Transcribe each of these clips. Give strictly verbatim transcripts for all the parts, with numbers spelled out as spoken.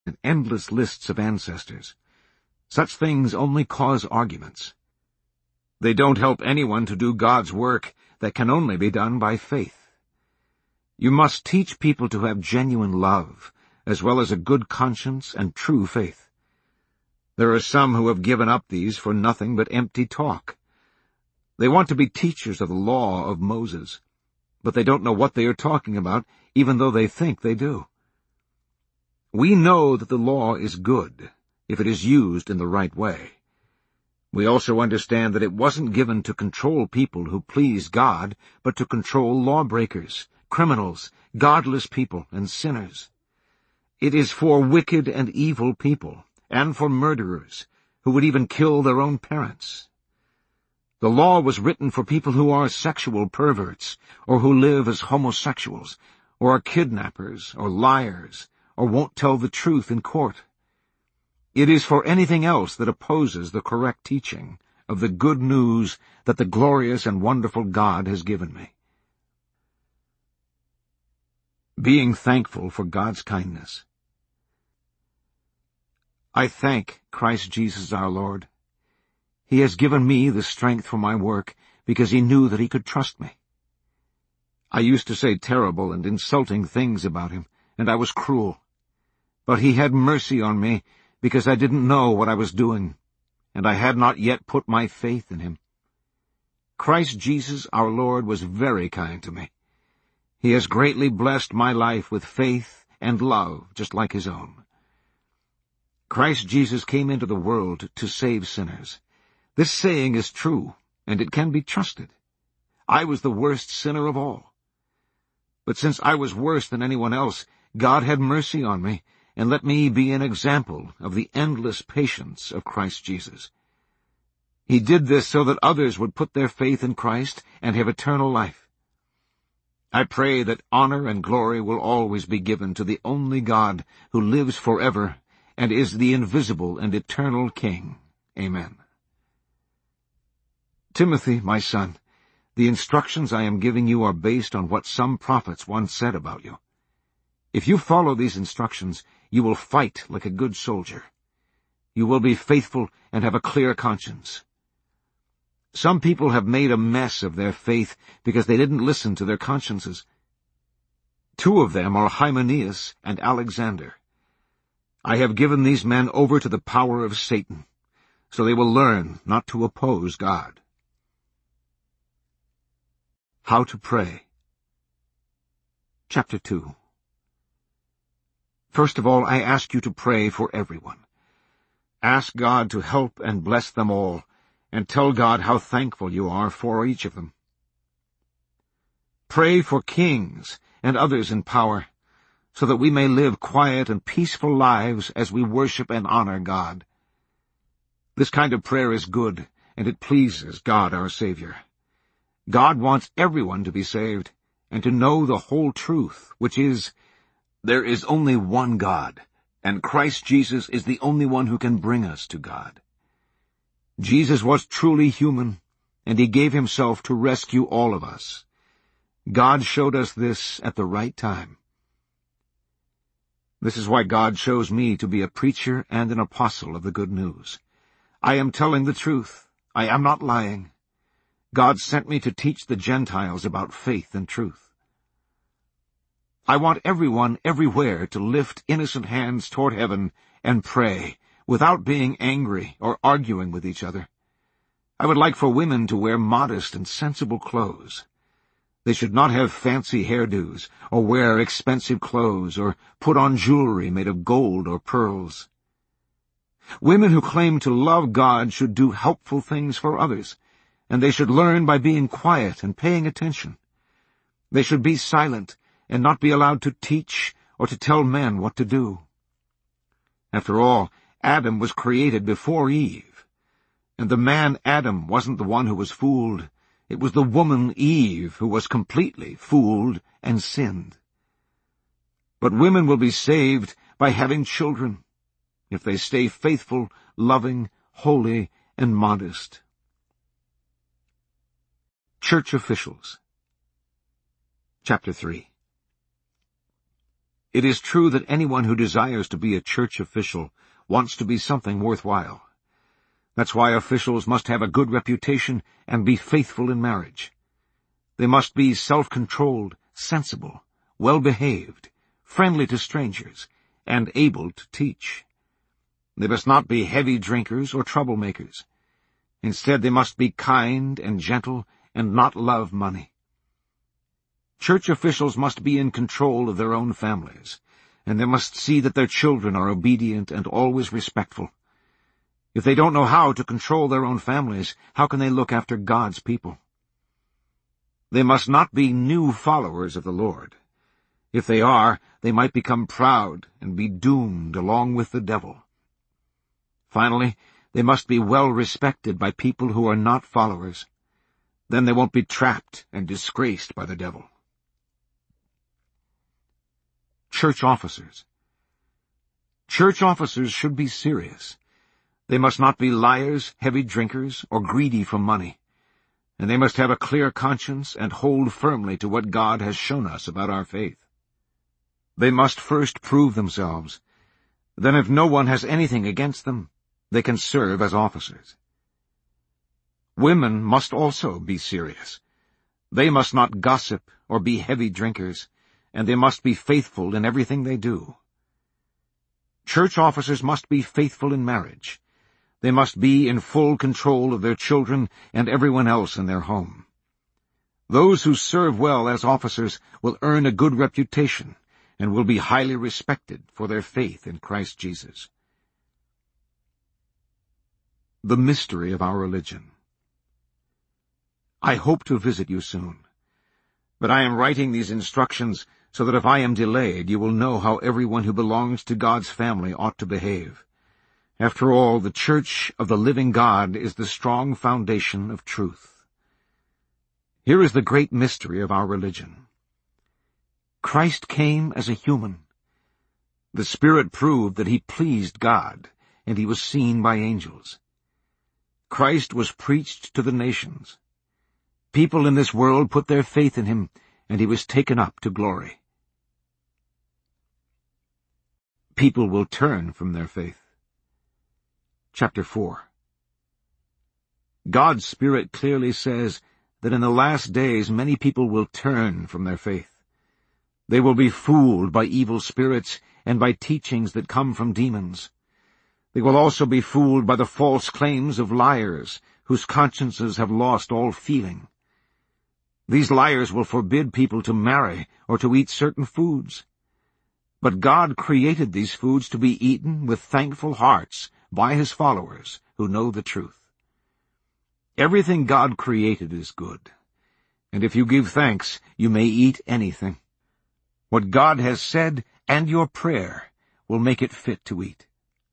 and endless lists of ancestors. Such things only cause arguments. They don't help anyone to do God's work that can only be done by faith. You must teach people to have genuine love, as well as a good conscience and true faith. There are some who have given up these for nothing but empty talk. They want to be teachers of the law of Moses, but they don't know what they are talking about, even though they think they do. We know that the law is good, if it is used in the right way. We also understand that it wasn't given to control people who please God, but to control lawbreakers, criminals, godless people, and sinners. It is for wicked and evil people, and for murderers, who would even kill their own parents. The law was written for people who are sexual perverts, or who live as homosexuals, or are kidnappers, or liars, or won't tell the truth in court. It is for anything else that opposes the correct teaching of the good news that the glorious and wonderful God has given me. Being thankful for God's kindness. I thank Christ Jesus our Lord. He has given me the strength for my work because he knew that he could trust me. I used to say terrible and insulting things about him, and I was cruel. But he had mercy on me because I didn't know what I was doing, and I had not yet put my faith in him. Christ Jesus our Lord was very kind to me. He has greatly blessed my life with faith and love, just like his own. Christ Jesus came into the world to save sinners. This saying is true, and it can be trusted. I was the worst sinner of all. But since I was worse than anyone else, God had mercy on me, and let me be an example of the endless patience of Christ Jesus. He did this so that others would put their faith in Christ and have eternal life. I pray that honor and glory will always be given to the only God who lives forever and is the invisible and eternal King. Amen. Timothy, my son, the instructions I am giving you are based on what some prophets once said about you. If you follow these instructions, you will fight like a good soldier. You will be faithful and have a clear conscience. Some people have made a mess of their faith because they didn't listen to their consciences. Two of them are Hymenaeus and Alexander. I have given these men over to the power of Satan, so they will learn not to oppose God. How to pray. Chapter two. First of all, I ask you to pray for everyone. Ask God to help and bless them all, and tell God how thankful you are for each of them. Pray for kings and others in power, so that we may live quiet and peaceful lives as we worship and honor God. This kind of prayer is good, and it pleases God our Savior. God wants everyone to be saved, and to know the whole truth, which is, there is only one God, and Christ Jesus is the only one who can bring us to God. Jesus was truly human, and he gave himself to rescue all of us. God showed us this at the right time. This is why God chose me to be a preacher and an apostle of the good news. I am telling the truth. I am not lying. God sent me to teach the Gentiles about faith and truth. I want everyone everywhere to lift innocent hands toward heaven and pray, without being angry or arguing with each other. I would like for women to wear modest and sensible clothes. They should not have fancy hairdos, or wear expensive clothes, or put on jewelry made of gold or pearls. Women who claim to love God should do helpful things for others, and they should learn by being quiet and paying attention. They should be silent and not be allowed to teach or to tell men what to do. After all, Adam was created before Eve, and the man Adam wasn't the one who was fooled. It was the woman Eve who was completely fooled and sinned. But women will be saved by having children, if they stay faithful, loving, holy, and modest. Church officials. Chapter three. It is true that anyone who desires to be a church official wants to be something worthwhile. That's why officials must have a good reputation and be faithful in marriage. They must be self-controlled, sensible, well-behaved, friendly to strangers, and able to teach. They must not be heavy drinkers or troublemakers. Instead, they must be kind and gentle and not love money. Church officials must be in control of their own families, and they must see that their children are obedient and always respectful. If they don't know how to control their own families, how can they look after God's people? They must not be new followers of the Lord. If they are, they might become proud and be doomed along with the devil. Finally, they must be well respected by people who are not followers. Then they won't be trapped and disgraced by the devil. Church officers. Church officers should be serious. They must not be liars, heavy drinkers, or greedy for money. And they must have a clear conscience and hold firmly to what God has shown us about our faith. They must first prove themselves. Then if no one has anything against them, they can serve as officers. Women must also be serious. They must not gossip or be heavy drinkers, and they must be faithful in everything they do. Church officers must be faithful in marriage. They must be in full control of their children and everyone else in their home. Those who serve well as officers will earn a good reputation and will be highly respected for their faith in Christ Jesus. The mystery of our religion. I hope to visit you soon, but I am writing these instructions so that if I am delayed, you will know how everyone who belongs to God's family ought to behave. After all, the Church of the living God is the strong foundation of truth. Here is the great mystery of our religion. Christ came as a human. The Spirit proved that he pleased God, and he was seen by angels. Christ was preached to the nations. People in this world put their faith in him, and he was taken up to glory. People will turn from their faith. Chapter four. God's Spirit clearly says that in the last days many people will turn from their faith. They will be fooled by evil spirits and by teachings that come from demons. They will also be fooled by the false claims of liars, whose consciences have lost all feeling. These liars will forbid people to marry or to eat certain foods. But God created these foods to be eaten with thankful hearts by his followers who know the truth. Everything God created is good, and if you give thanks, you may eat anything. What God has said and your prayer will make it fit to eat.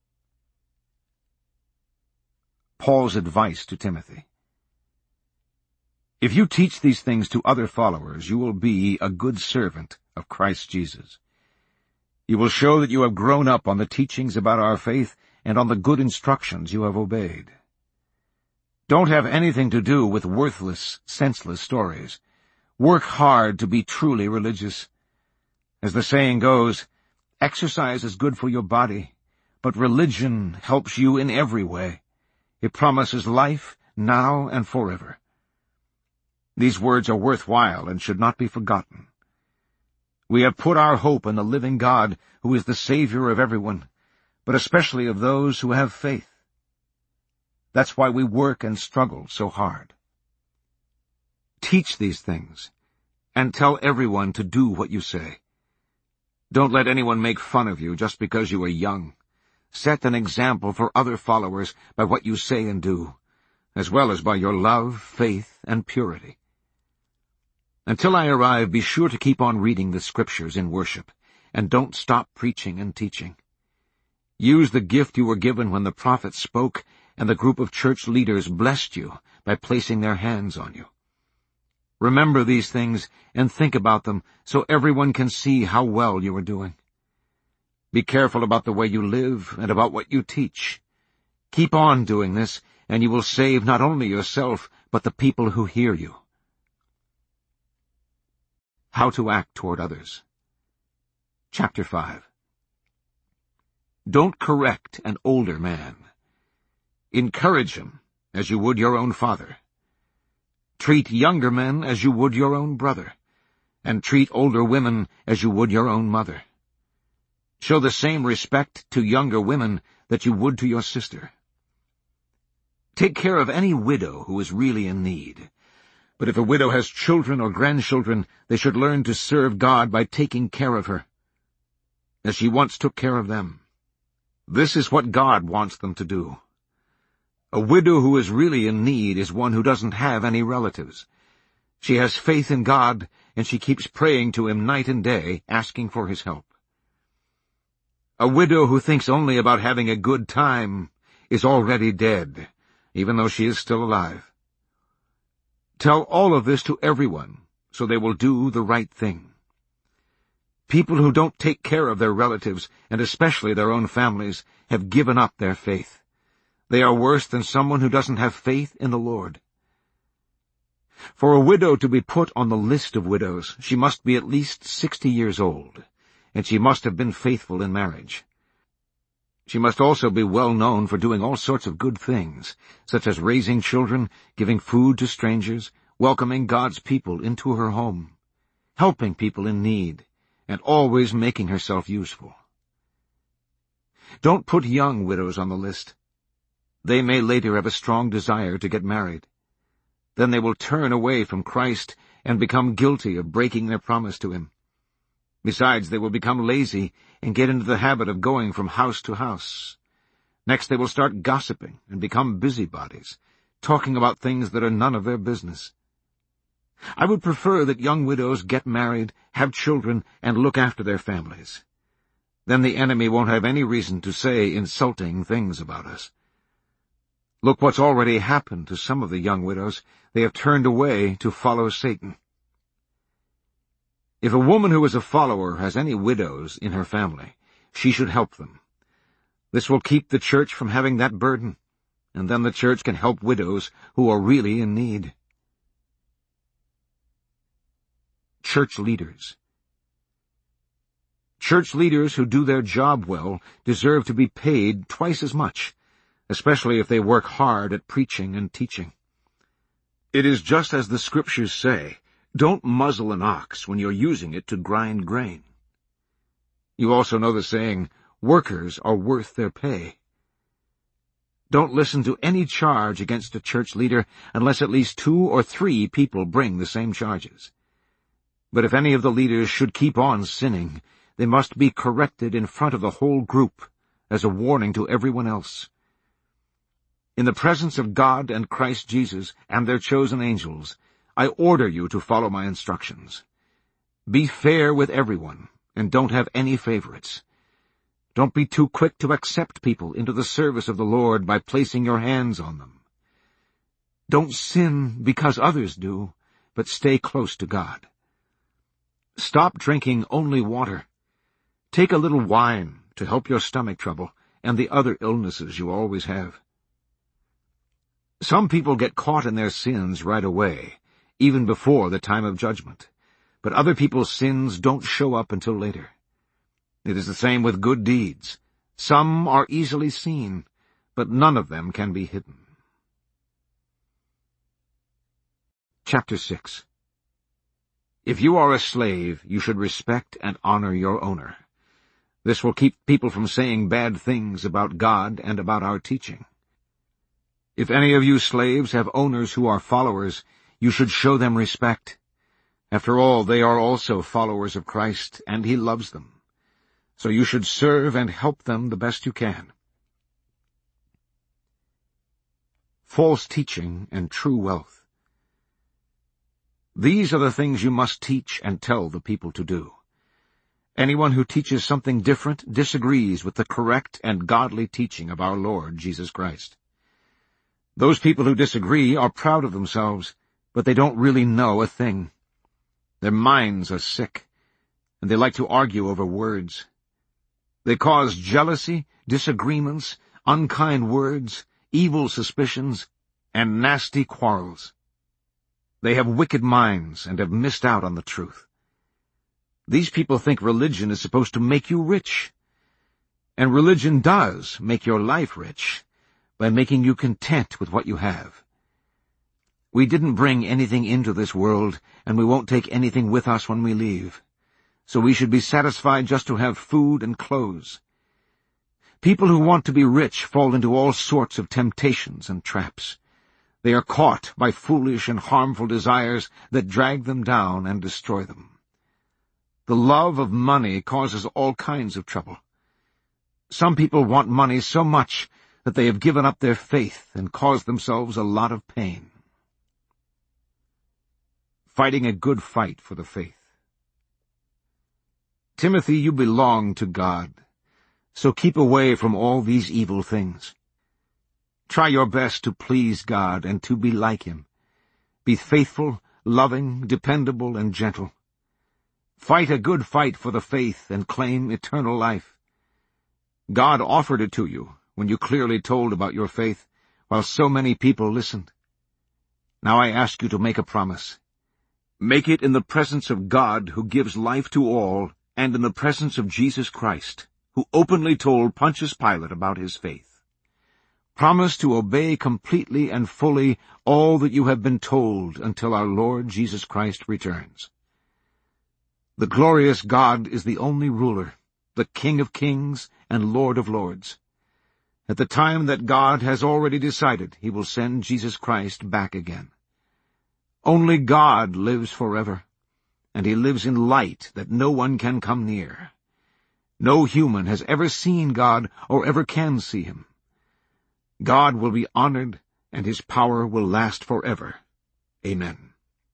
Paul's advice to Timothy. If you teach these things to other followers, you will be a good servant of Christ Jesus. You will show that you have grown up on the teachings about our faith and on the good instructions you have obeyed. Don't have anything to do with worthless, senseless stories. Work hard to be truly religious. As the saying goes, exercise is good for your body, but religion helps you in every way. It promises life now and forever. These words are worthwhile and should not be forgotten. We have put our hope in the living God, who is the Savior of everyone, but especially of those who have faith. That's why we work and struggle so hard. Teach these things, and tell everyone to do what you say. Don't let anyone make fun of you just because you are young. Set an example for other followers by what you say and do, as well as by your love, faith, and purity. Until I arrive, be sure to keep on reading the Scriptures in worship, and don't stop preaching and teaching. Use the gift you were given when the prophet spoke and the group of church leaders blessed you by placing their hands on you. Remember these things and think about them so everyone can see how well you are doing. Be careful about the way you live and about what you teach. Keep on doing this, and you will save not only yourself, but the people who hear you. How to act toward others. Chapter five. Don't correct an older man. Encourage him as you would your own father. Treat younger men as you would your own brother, and treat older women as you would your own mother. Show the same respect to younger women that you would to your sister. Take care of any widow who is really in need. But if a widow has children or grandchildren, they should learn to serve God by taking care of her, as she once took care of them. This is what God wants them to do. A widow who is really in need is one who doesn't have any relatives. She has faith in God, and she keeps praying to Him night and day, asking for His help. A widow who thinks only about having a good time is already dead, even though she is still alive. Tell all of this to everyone, so they will do the right thing. People who don't take care of their relatives, and especially their own families, have given up their faith. They are worse than someone who doesn't have faith in the Lord. For a widow to be put on the list of widows, she must be at least sixty years old, and she must have been faithful in marriage. She must also be well known for doing all sorts of good things, such as raising children, giving food to strangers, welcoming God's people into her home, helping people in need, and always making herself useful. Don't put young widows on the list. They may later have a strong desire to get married. Then they will turn away from Christ and become guilty of breaking their promise to Him. Besides, they will become lazy and get into the habit of going from house to house. Next, they will start gossiping and become busybodies, talking about things that are none of their business. I would prefer that young widows get married, have children, and look after their families. Then the enemy won't have any reason to say insulting things about us. Look what's already happened to some of the young widows. They have turned away to follow Satan. If a woman who is a follower has any widows in her family, she should help them. This will keep the church from having that burden, and then the church can help widows who are really in need. Church leaders. Church leaders who do their job well deserve to be paid twice as much, especially if they work hard at preaching and teaching. It is just as the Scriptures say, don't muzzle an ox when you're using it to grind grain. You also know the saying, workers are worth their pay. Don't listen to any charge against a church leader unless at least two or three people bring the same charges. But if any of the leaders should keep on sinning, they must be corrected in front of the whole group as a warning to everyone else. In the presence of God and Christ Jesus and their chosen angels, I order you to follow my instructions. Be fair with everyone, and don't have any favorites. Don't be too quick to accept people into the service of the Lord by placing your hands on them. Don't sin because others do, but stay close to God. Stop drinking only water. Take a little wine to help your stomach trouble and the other illnesses you always have. Some people get caught in their sins right away, even before the time of judgment, but other people's sins don't show up until later. It is the same with good deeds. Some are easily seen, but none of them can be hidden. Chapter six. If you are a slave, you should respect and honor your owner. This will keep people from saying bad things about God and about our teaching. If any of you slaves have owners who are followers, you should show them respect. After all, they are also followers of Christ, and He loves them. So you should serve and help them the best you can. False teaching and true wealth. These are the things you must teach and tell the people to do. Anyone who teaches something different disagrees with the correct and godly teaching of our Lord Jesus Christ. Those people who disagree are proud of themselves, but they don't really know a thing. Their minds are sick, and they like to argue over words. They cause jealousy, disagreements, unkind words, evil suspicions, and nasty quarrels. They have wicked minds and have missed out on the truth. These people think religion is supposed to make you rich. And religion does make your life rich by making you content with what you have. We didn't bring anything into this world, and we won't take anything with us when we leave. So we should be satisfied just to have food and clothes. People who want to be rich fall into all sorts of temptations and traps. They are caught by foolish and harmful desires that drag them down and destroy them. The love of money causes all kinds of trouble. Some people want money so much that they have given up their faith and caused themselves a lot of pain. Fighting a good fight for the faith. Timothy, you belong to God, so keep away from all these evil things. Try your best to please God and to be like Him. Be faithful, loving, dependable, and gentle. Fight a good fight for the faith and claim eternal life. God offered it to you when you clearly told about your faith, while so many people listened. Now I ask you to make a promise. Make it in the presence of God, who gives life to all, and in the presence of Jesus Christ, who openly told Pontius Pilate about his faith. Promise to obey completely and fully all that you have been told until our Lord Jesus Christ returns. The glorious God is the only ruler, the King of kings and Lord of lords. At the time that God has already decided, He will send Jesus Christ back again. Only God lives forever, and He lives in light that no one can come near. No human has ever seen God or ever can see Him. God will be honored, and His power will last forever. Amen.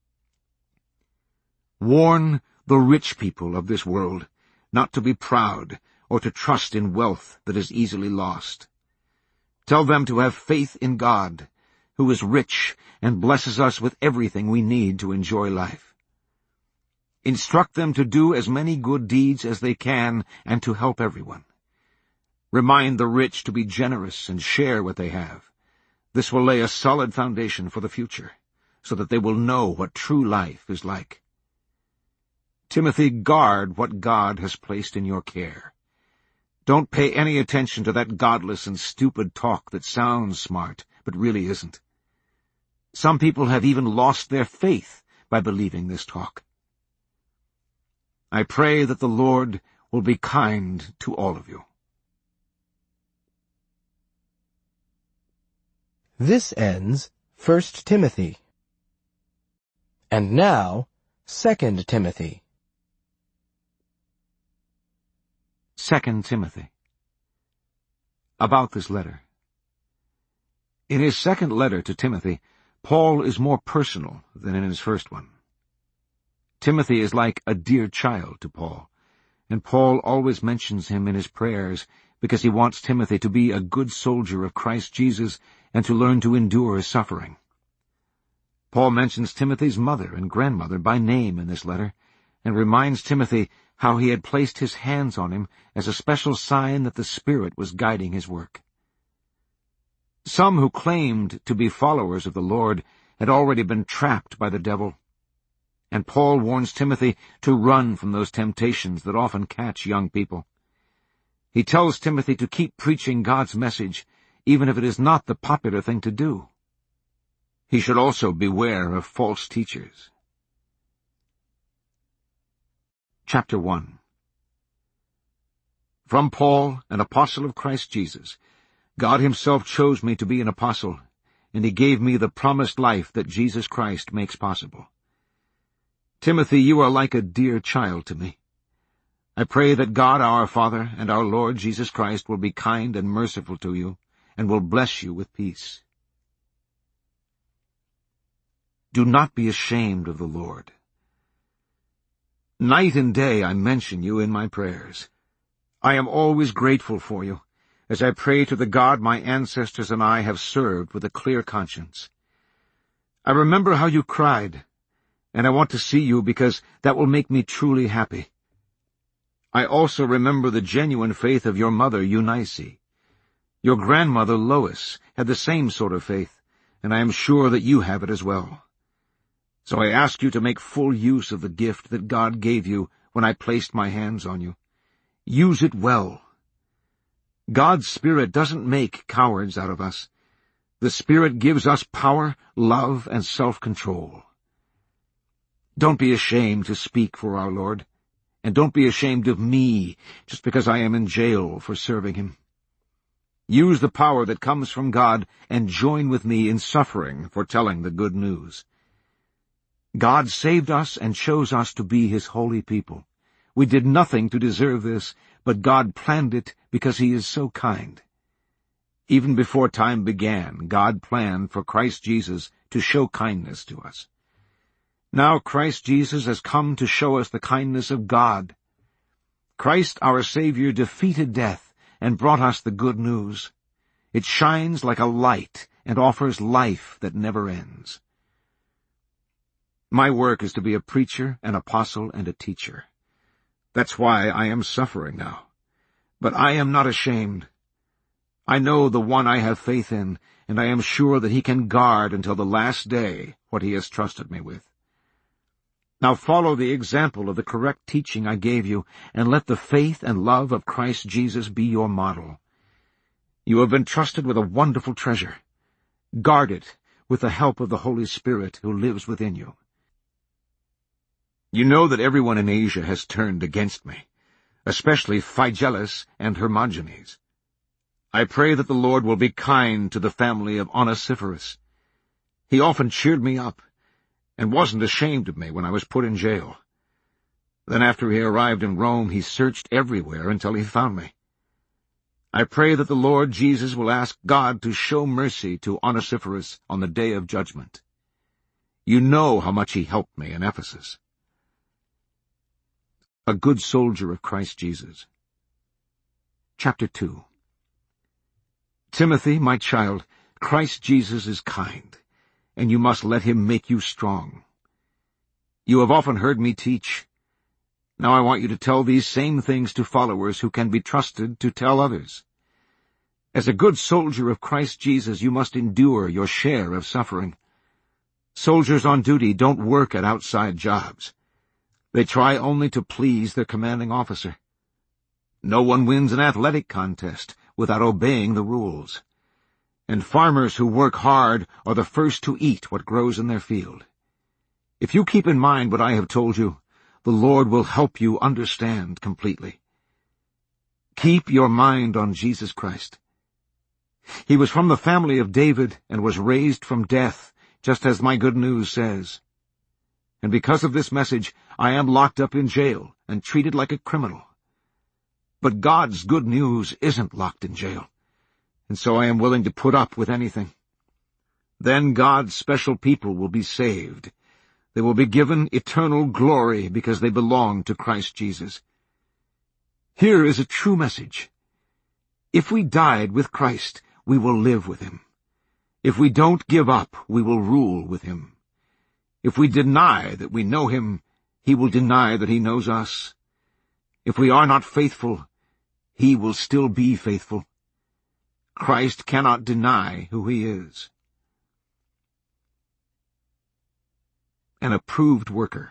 Warn the rich people of this world not to be proud or to trust in wealth that is easily lost. Tell them to have faith in God, who is rich and blesses us with everything we need to enjoy life. Instruct them to do as many good deeds as they can and to help everyone. Remind the rich to be generous and share what they have. This will lay a solid foundation for the future, so that they will know what true life is like. Timothy, guard what God has placed in your care. Don't pay any attention to that godless and stupid talk that sounds smart, but really isn't. Some people have even lost their faith by believing this talk. I pray that the Lord will be kind to all of you. This ends First Timothy. And now, Second Timothy. Second Timothy. About this letter. In his second letter to Timothy, Paul is more personal than in his first one. Timothy is like a dear child to Paul, and Paul always mentions him in his prayers because he wants Timothy to be a good soldier of Christ Jesus and to learn to endure suffering. Paul mentions Timothy's mother and grandmother by name in this letter, and reminds Timothy how he had placed his hands on him as a special sign that the Spirit was guiding his work. Some who claimed to be followers of the Lord had already been trapped by the devil, and Paul warns Timothy to run from those temptations that often catch young people. He tells Timothy to keep preaching God's message, even if it is not the popular thing to do. He should also beware of false teachers. Chapter one. From Paul, an apostle of Christ Jesus, God Himself chose me to be an apostle, and He gave me the promised life that Jesus Christ makes possible. Timothy, you are like a dear child to me. I pray that God our Father and our Lord Jesus Christ will be kind and merciful to you, and will bless you with peace. Do not be ashamed of the Lord. Night and day I mention you in my prayers. I am always grateful for you, as I pray to the God my ancestors and I have served with a clear conscience. I remember how you cried, and I want to see you because that will make me truly happy. I also remember the genuine faith of your mother Eunice. Your grandmother Lois had the same sort of faith, and I am sure that you have it as well. So I ask you to make full use of the gift that God gave you when I placed my hands on you. Use it well. God's Spirit doesn't make cowards out of us. The Spirit gives us power, love, and self-control. Don't be ashamed to speak for our Lord, and don't be ashamed of me just because I am in jail for serving him. Use the power that comes from God and join with me in suffering for telling the good news. God saved us and chose us to be his holy people. We did nothing to deserve this, but God planned it because he is so kind. Even before time began, God planned for Christ Jesus to show kindness to us. Now Christ Jesus has come to show us the kindness of God. Christ our Savior defeated death and brought us the good news. It shines like a light and offers life that never ends. My work is to be a preacher, an apostle, and a teacher. That's why I am suffering now. But I am not ashamed. I know the one I have faith in, and I am sure that he can guard until the last day what he has trusted me with. Now follow the example of the correct teaching I gave you, and let the faith and love of Christ Jesus be your model. You have been trusted with a wonderful treasure. Guard it with the help of the Holy Spirit who lives within you. You know that everyone in Asia has turned against me, especially Phygellus and Hermogenes. I pray that the Lord will be kind to the family of Onesiphorus. He often cheered me up, and wasn't ashamed of me when I was put in jail. Then after he arrived in Rome, he searched everywhere until he found me. I pray that the Lord Jesus will ask God to show mercy to Onesiphorus on the day of judgment. You know how much he helped me in Ephesus. A good soldier of Christ Jesus. Chapter two. Timothy, my child, Christ Jesus is kind, and you must let him make you strong. You have often heard me teach. Now I want you to tell these same things to followers who can be trusted to tell others. As a good soldier of Christ Jesus, you must endure your share of suffering. Soldiers on duty don't work at outside jobs. They try only to please their commanding officer. No one wins an athletic contest without obeying the rules. And farmers who work hard are the first to eat what grows in their field. If you keep in mind what I have told you, the Lord will help you understand completely. Keep your mind on Jesus Christ. He was from the family of David and was raised from death, just as my good news says. And because of this message, I am locked up in jail and treated like a criminal. But God's good news isn't locked in jail, and so I am willing to put up with anything. Then God's special people will be saved. They will be given eternal glory because they belong to Christ Jesus. Here is a true message. If we died with Christ, we will live with him. If we don't give up, we will rule with him. If we deny that we know him, he will deny that he knows us. If we are not faithful, he will still be faithful. Christ cannot deny who he is. An approved worker.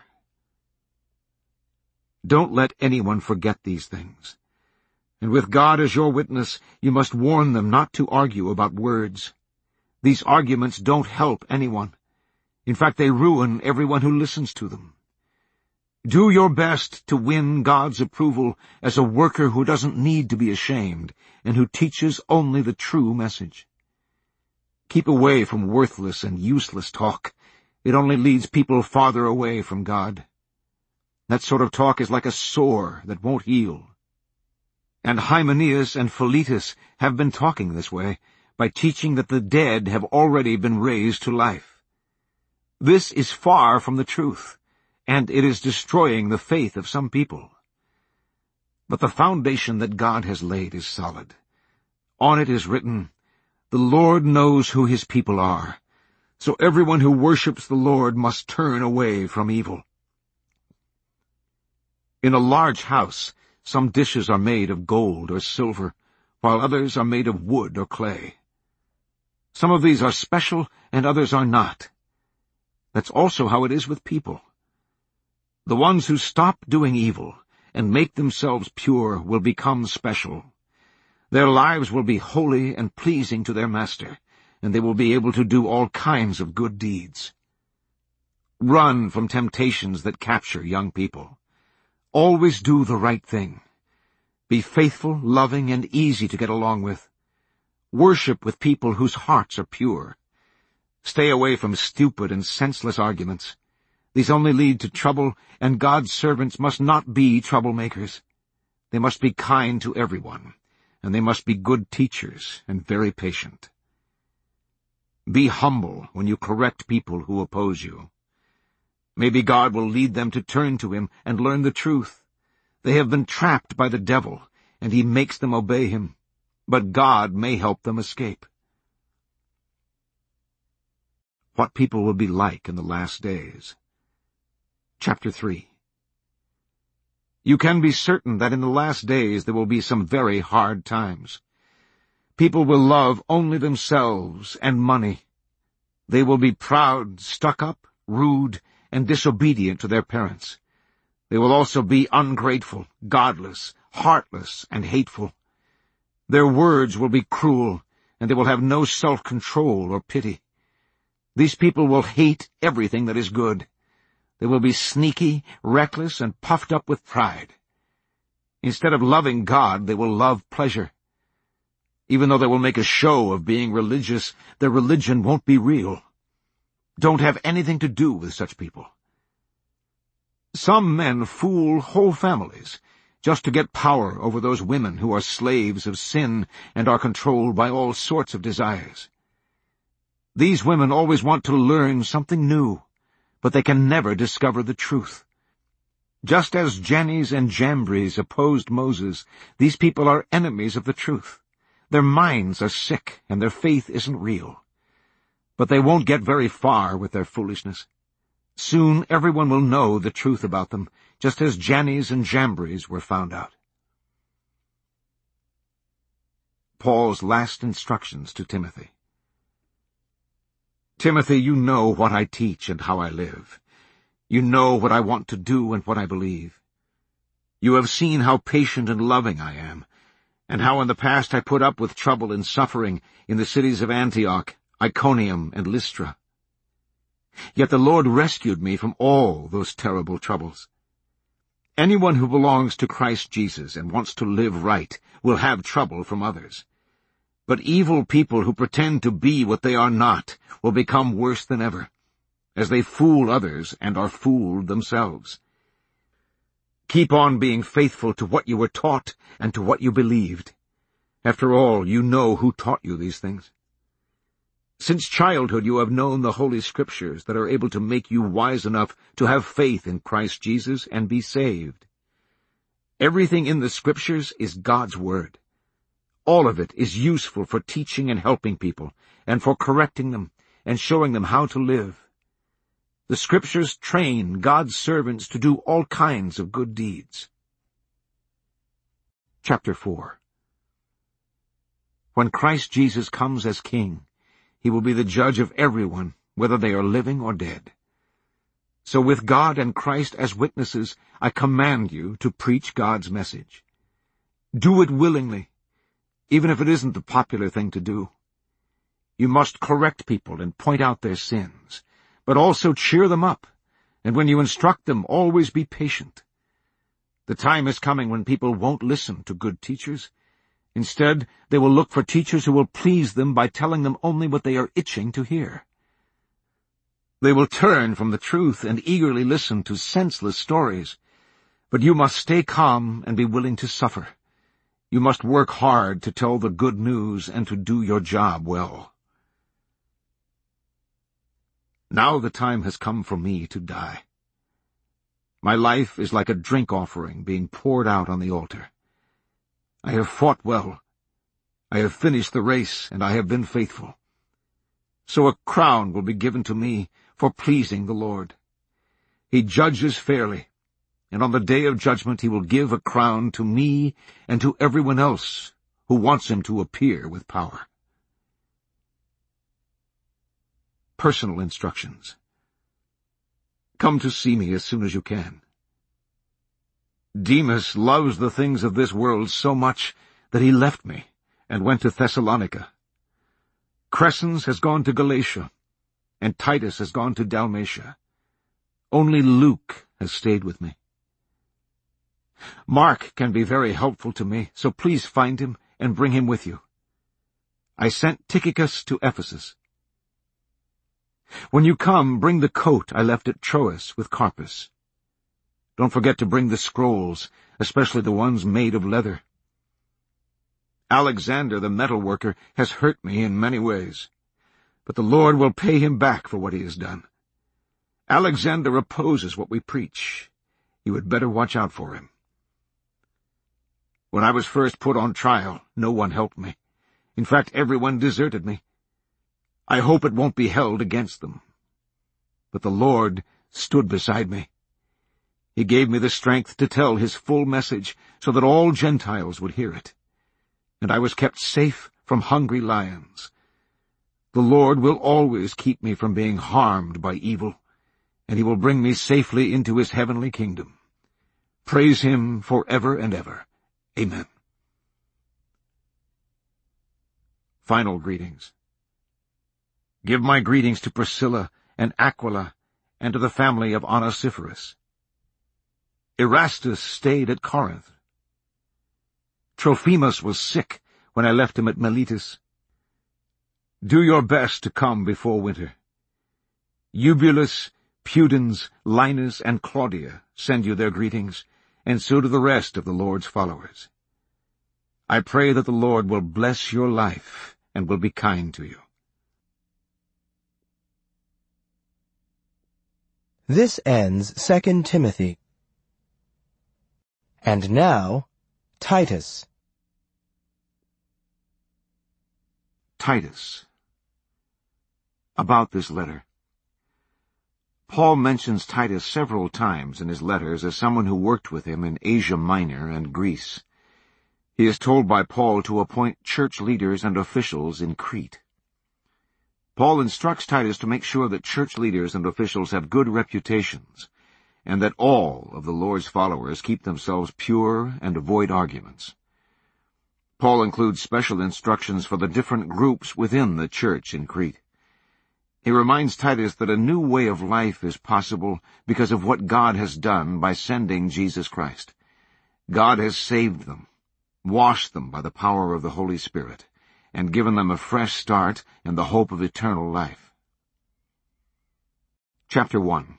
Don't let anyone forget these things. And with God as your witness, you must warn them not to argue about words. These arguments don't help anyone. In fact, they ruin everyone who listens to them. Do your best to win God's approval as a worker who doesn't need to be ashamed and who teaches only the true message. Keep away from worthless and useless talk. It only leads people farther away from God. That sort of talk is like a sore that won't heal. And Hymenaeus and Philetus have been talking this way by teaching that the dead have already been raised to life. This is far from the truth, and it is destroying the faith of some people. But the foundation that God has laid is solid. On it is written, "The Lord knows who his people are, so everyone who worships the Lord must turn away from evil." In a large house, some dishes are made of gold or silver, while others are made of wood or clay. Some of these are special, and others are not. That's also how it is with people. The ones who stop doing evil and make themselves pure will become special. Their lives will be holy and pleasing to their master, and they will be able to do all kinds of good deeds. Run from temptations that capture young people. Always do the right thing. Be faithful, loving, and easy to get along with. Worship with people whose hearts are pure. Stay away from stupid and senseless arguments. These only lead to trouble, and God's servants must not be troublemakers. They must be kind to everyone, and they must be good teachers and very patient. Be humble when you correct people who oppose you. Maybe God will lead them to turn to him and learn the truth. They have been trapped by the devil, and he makes them obey him. But God may help them escape. What people will be like in the last days. Chapter three. You can be certain that in the last days there will be some very hard times. People will love only themselves and money. They will be proud, stuck-up, rude, and disobedient to their parents. They will also be ungrateful, godless, heartless, and hateful. Their words will be cruel, and they will have no self-control or pity. These people will hate everything that is good. They will be sneaky, reckless, and puffed up with pride. Instead of loving God, they will love pleasure. Even though they will make a show of being religious, their religion won't be real. Don't have anything to do with such people. Some men fool whole families just to get power over those women who are slaves of sin and are controlled by all sorts of desires. These women always want to learn something new, but they can never discover the truth. Just as Jannes and Jambres opposed Moses, these people are enemies of the truth. Their minds are sick, and their faith isn't real. But they won't get very far with their foolishness. Soon everyone will know the truth about them, just as Jannes and Jambres were found out. Paul's last instructions to Timothy. Timothy, you know what I teach and how I live. You know what I want to do and what I believe. You have seen how patient and loving I am, and how in the past I put up with trouble and suffering in the cities of Antioch, Iconium, and Lystra. Yet the Lord rescued me from all those terrible troubles. Anyone who belongs to Christ Jesus and wants to live right will have trouble from others. But evil people who pretend to be what they are not will become worse than ever, as they fool others and are fooled themselves. Keep on being faithful to what you were taught and to what you believed. After all, you know who taught you these things. Since childhood you have known the Holy Scriptures that are able to make you wise enough to have faith in Christ Jesus and be saved. Everything in the Scriptures is God's Word. All of it is useful for teaching and helping people, and for correcting them, and showing them how to live. The Scriptures train God's servants to do all kinds of good deeds. Chapter four. When Christ Jesus comes as King, he will be the judge of everyone, whether they are living or dead. So with God and Christ as witnesses, I command you to preach God's message. Do it willingly, even if it isn't the popular thing to do. You must correct people and point out their sins, but also cheer them up, and when you instruct them, always be patient. The time is coming when people won't listen to good teachers. Instead, they will look for teachers who will please them by telling them only what they are itching to hear. They will turn from the truth and eagerly listen to senseless stories. But you must stay calm and be willing to suffer. You must work hard to tell the good news and to do your job well. Now the time has come for me to die. My life is like a drink offering being poured out on the altar. I have fought well. I have finished the race, and I have been faithful. So a crown will be given to me for pleasing the Lord. He judges fairly, and on the day of judgment he will give a crown to me and to everyone else who wants him to appear with power. Personal instructions. Come to see me as soon as you can. Demas loves the things of this world so much that he left me and went to Thessalonica. Crescens has gone to Galatia, and Titus has gone to Dalmatia. Only Luke has stayed with me. Mark can be very helpful to me, so please find him and bring him with you. I sent Tychicus to Ephesus. When you come, bring the coat I left at Troas with Carpus. Don't forget to bring the scrolls, especially the ones made of leather. Alexander, the metal worker, has hurt me in many ways, but the Lord will pay him back for what he has done. Alexander opposes what we preach. You had better watch out for him. When I was first put on trial, no one helped me. In fact, everyone deserted me. I hope it won't be held against them. But the Lord stood beside me. He gave me the strength to tell his full message so that all Gentiles would hear it. And I was kept safe from hungry lions. The Lord will always keep me from being harmed by evil, and he will bring me safely into his heavenly kingdom. Praise him forever and ever. Amen. Final greetings. Give my greetings to Priscilla and Aquila and to the family of Onesiphorus. Erastus stayed at Corinth. Trophimus was sick when I left him at Miletus. Do your best to come before winter. Eubulus, Pudens, Linus, and Claudia send you their greetings, and so do the rest of the Lord's followers. I pray that the Lord will bless your life and will be kind to you. This ends Second Timothy. And now, Titus. Titus. About this letter. Paul mentions Titus several times in his letters as someone who worked with him in Asia Minor and Greece. He is told by Paul to appoint church leaders and officials in Crete. Paul instructs Titus to make sure that church leaders and officials have good reputations, and that all of the Lord's followers keep themselves pure and avoid arguments. Paul includes special instructions for the different groups within the church in Crete. He reminds Titus that a new way of life is possible because of what God has done by sending Jesus Christ. God has saved them, washed them by the power of the Holy Spirit, and given them a fresh start and the hope of eternal life. Chapter one.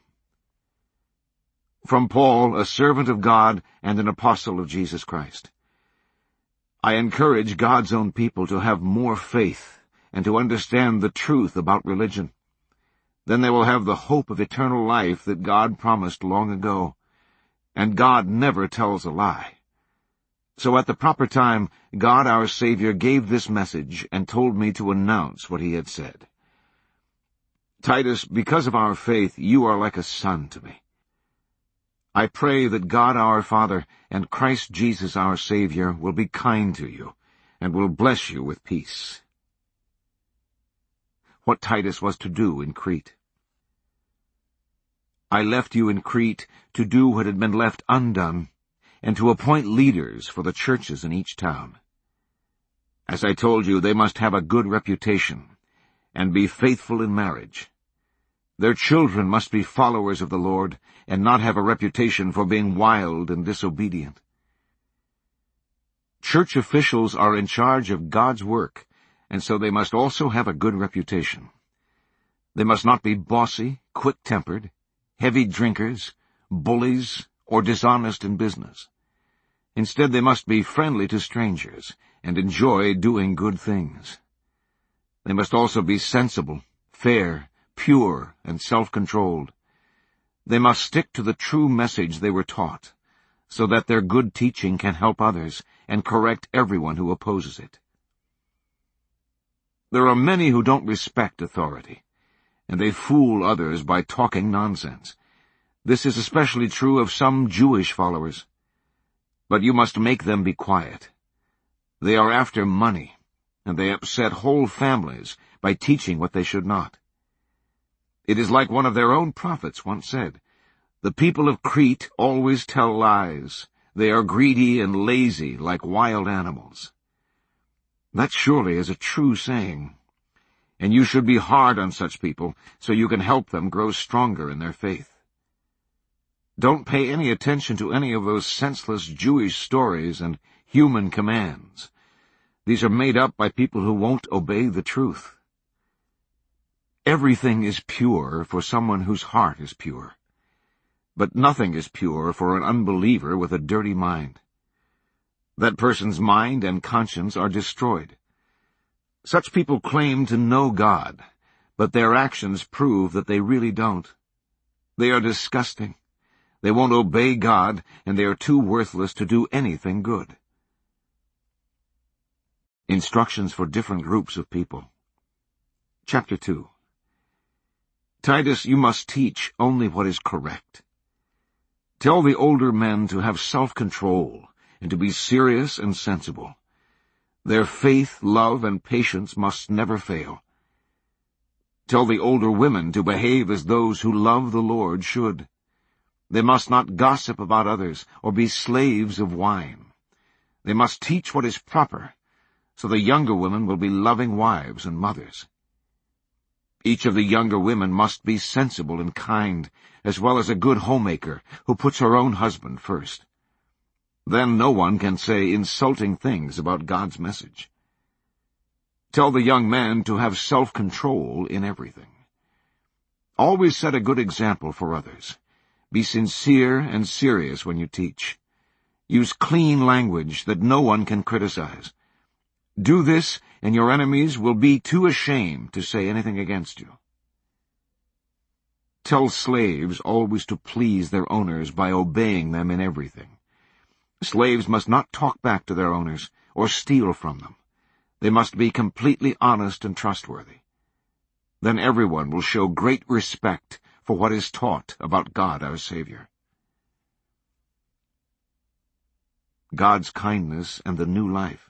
From Paul, a servant of God and an apostle of Jesus Christ. I encourage God's own people to have more faith and to understand the truth about religion. Then they will have the hope of eternal life that God promised long ago. And God never tells a lie. So at the proper time, God our Savior gave this message and told me to announce what he had said. Titus, because of our faith, you are like a son to me. I pray that God our Father and Christ Jesus our Savior will be kind to you and will bless you with peace. What Titus was to do in Crete. I left you in Crete to do what had been left undone, and to appoint leaders for the churches in each town. As I told you, they must have a good reputation, and be faithful in marriage. Their children must be followers of the Lord, and not have a reputation for being wild and disobedient. Church officials are in charge of God's work, and so they must also have a good reputation. They must not be bossy, quick-tempered, heavy drinkers, bullies, or dishonest in business. Instead, they must be friendly to strangers and enjoy doing good things. They must also be sensible, fair, pure, and self-controlled. They must stick to the true message they were taught, so that their good teaching can help others and correct everyone who opposes it. There are many who don't respect authority, and they fool others by talking nonsense. This is especially true of some Jewish followers. But you must make them be quiet. They are after money, and they upset whole families by teaching what they should not. It is like one of their own prophets once said, "The people of Crete always tell lies. They are greedy and lazy like wild animals. That surely is a true saying, and you should be hard on such people so you can help them grow stronger in their faith. Don't pay any attention to any of those senseless Jewish stories and human commands. These are made up by people who won't obey the truth. Everything is pure for someone whose heart is pure, but nothing is pure for an unbeliever with a dirty mind. That person's mind and conscience are destroyed. Such people claim to know God, but their actions prove that they really don't. They are disgusting. They won't obey God, and they are too worthless to do anything good. Instructions for different groups of people. Chapter two. Titus, you must teach only what is correct. Tell the older men to have self-control and to be serious and sensible. Their faith, love, and patience must never fail. Tell the older women to behave as those who love the Lord should. They must not gossip about others or be slaves of wine. They must teach what is proper, so the younger women will be loving wives and mothers. Each of the younger women must be sensible and kind, as well as a good homemaker who puts her own husband first. Then no one can say insulting things about God's message. Tell the young men to have self-control in everything. Always set a good example for others. Be sincere and serious when you teach. Use clean language that no one can criticize. Do this, and your enemies will be too ashamed to say anything against you. Tell slaves always to please their owners by obeying them in everything. Slaves must not talk back to their owners or steal from them. They must be completely honest and trustworthy. Then everyone will show great respect for what is taught about God our Savior. God's kindness and the new life.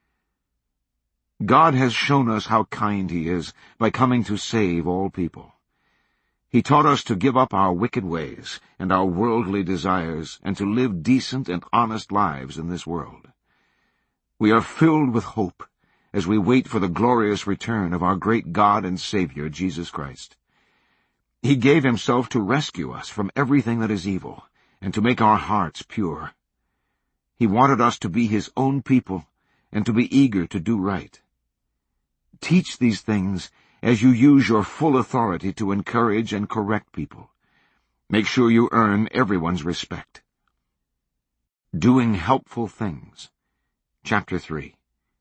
God has shown us how kind He is by coming to save all people. He taught us to give up our wicked ways and our worldly desires and to live decent and honest lives in this world. We are filled with hope as we wait for the glorious return of our great God and Savior, Jesus Christ. He gave Himself to rescue us from everything that is evil and to make our hearts pure. He wanted us to be His own people and to be eager to do right. Teach these things as you use your full authority to encourage and correct people. Make sure you earn everyone's respect. Doing helpful things. Chapter three.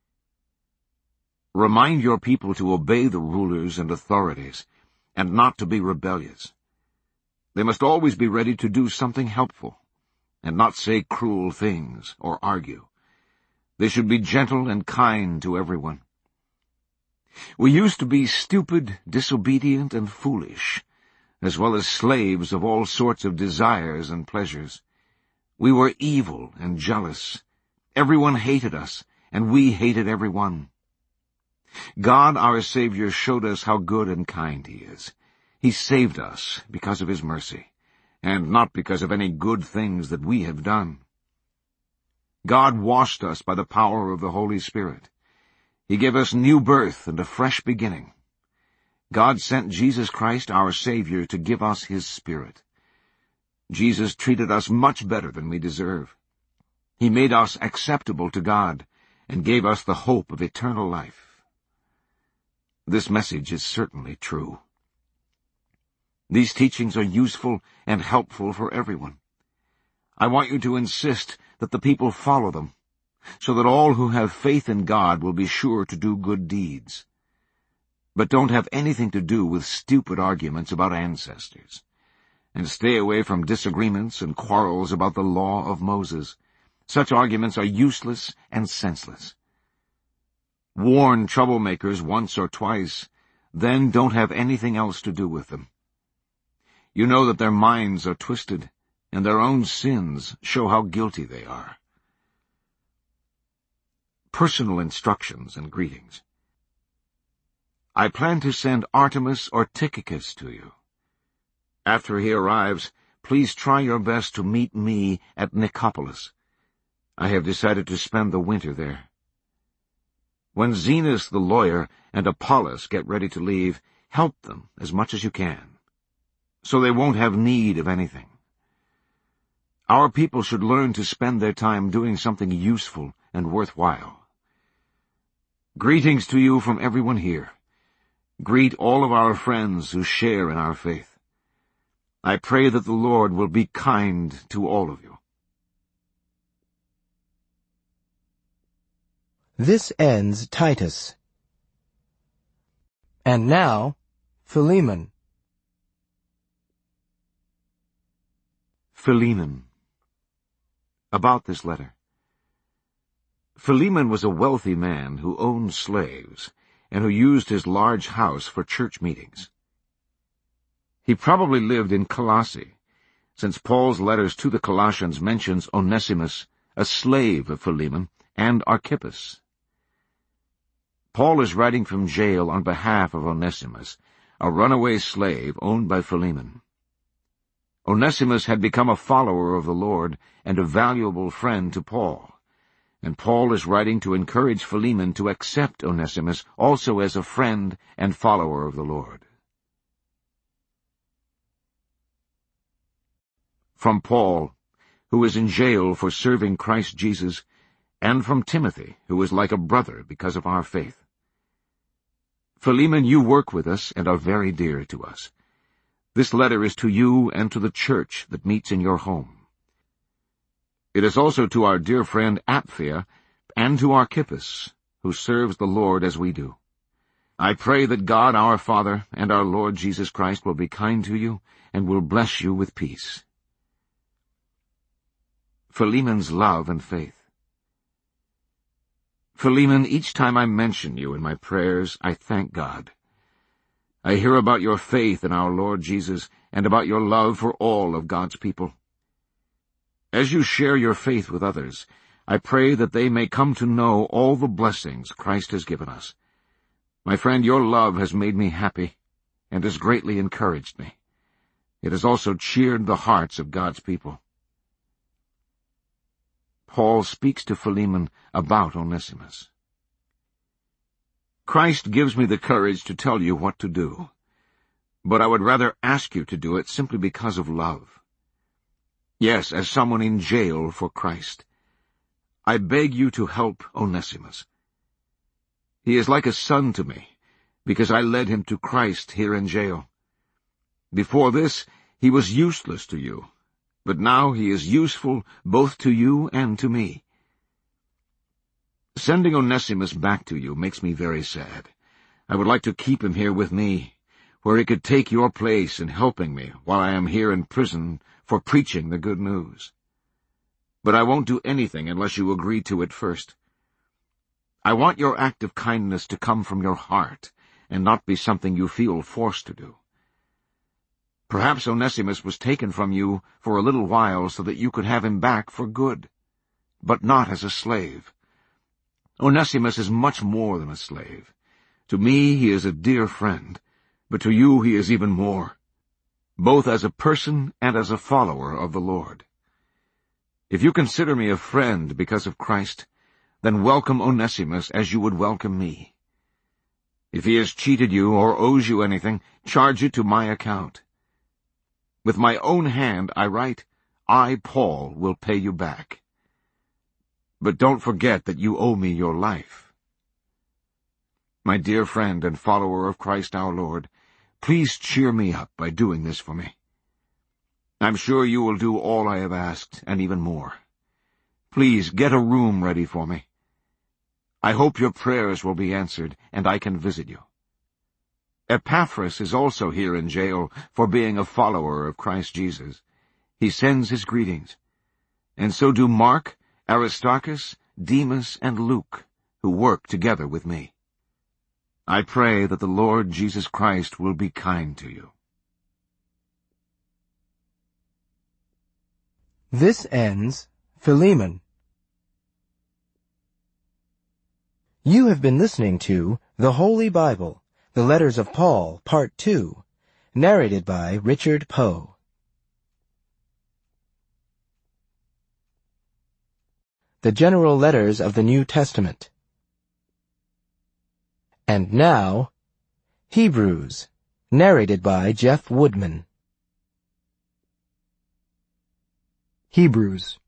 Remind your people to obey the rulers and authorities, and not to be rebellious. They must always be ready to do something helpful, and not say cruel things or argue. They should be gentle and kind to everyone. We used to be stupid, disobedient, and foolish, as well as slaves of all sorts of desires and pleasures. We were evil and jealous. Everyone hated us, and we hated everyone. God, our Savior, showed us how good and kind He is. He saved us because of His mercy, and not because of any good things that we have done. God washed us by the power of the Holy Spirit. He gave us new birth and a fresh beginning. God sent Jesus Christ, our Savior, to give us His Spirit. Jesus treated us much better than we deserve. He made us acceptable to God and gave us the hope of eternal life. This message is certainly true. These teachings are useful and helpful for everyone. I want you to insist that the people follow them, so that all who have faith in God will be sure to do good deeds. But don't have anything to do with stupid arguments about ancestors, and stay away from disagreements and quarrels about the law of Moses. Such arguments are useless and senseless. Warn troublemakers once or twice, then don't have anything else to do with them. You know that their minds are twisted, and their own sins show how guilty they are. Personal instructions and greetings. I plan to send Artemas or Tychicus to you. After he arrives, please try your best to meet me at Nicopolis. I have decided to spend the winter there. When Zenas the lawyer and Apollos get ready to leave, help them as much as you can, so they won't have need of anything. Our people should learn to spend their time doing something useful and worthwhile. Greetings to you from everyone here. Greet all of our friends who share in our faith. I pray that the Lord will be kind to all of you. This ends Titus. And now, Philemon. Philemon. About this letter. Philemon was a wealthy man who owned slaves and who used his large house for church meetings. He probably lived in Colossae, since Paul's letters to the Colossians mentions Onesimus, a slave of Philemon, and Archippus. Paul is writing from jail on behalf of Onesimus, a runaway slave owned by Philemon. Onesimus had become a follower of the Lord and a valuable friend to Paul, and Paul is writing to encourage Philemon to accept Onesimus also as a friend and follower of the Lord. From Paul, who is in jail for serving Christ Jesus, and from Timothy, who is like a brother because of our faith. Philemon, you work with us and are very dear to us. This letter is to you and to the church that meets in your home. It is also to our dear friend Apphia and to Archippus, who serves the Lord as we do. I pray that God our Father and our Lord Jesus Christ will be kind to you and will bless you with peace. Philemon's love and faith. Philemon, each time I mention you in my prayers, I thank God. I hear about your faith in our Lord Jesus and about your love for all of God's people. As you share your faith with others, I pray that they may come to know all the blessings Christ has given us. My friend, your love has made me happy and has greatly encouraged me. It has also cheered the hearts of God's people. Paul speaks to Philemon about Onesimus. Christ gives me the courage to tell you what to do, but I would rather ask you to do it simply because of love. Yes, as someone in jail for Christ, I beg you to help Onesimus. He is like a son to me, because I led him to Christ here in jail. Before this, he was useless to you, but now he is useful both to you and to me. Sending Onesimus back to you makes me very sad. I would like to keep him here with me, where he could take your place in helping me while I am here in prison for preaching the good news. But I won't do anything unless you agree to it first. I want your act of kindness to come from your heart and not be something you feel forced to do. Perhaps Onesimus was taken from you for a little while so that you could have him back for good, but not as a slave. Onesimus is much more than a slave. To me he is a dear friend, but to you he is even more, both as a person and as a follower of the Lord. If you consider me a friend because of Christ, then welcome Onesimus as you would welcome me. If he has cheated you or owes you anything, charge it to my account. With my own hand I write, I, Paul, will pay you back. But don't forget that you owe me your life. My dear friend and follower of Christ our Lord, please cheer me up by doing this for me. I'm sure you will do all I have asked, and even more. Please get a room ready for me. I hope your prayers will be answered, and I can visit you. Epaphras is also here in jail for being a follower of Christ Jesus. He sends his greetings. And so do Mark, Aristarchus, Demas, and Luke, who work together with me. I pray that the Lord Jesus Christ will be kind to you. This ends Philemon. You have been listening to The Holy Bible, The Letters of Paul, Part two, narrated by Richard Poe. the general letters of the New Testament. And now, Hebrews, narrated by Jeff Woodman. Hebrews.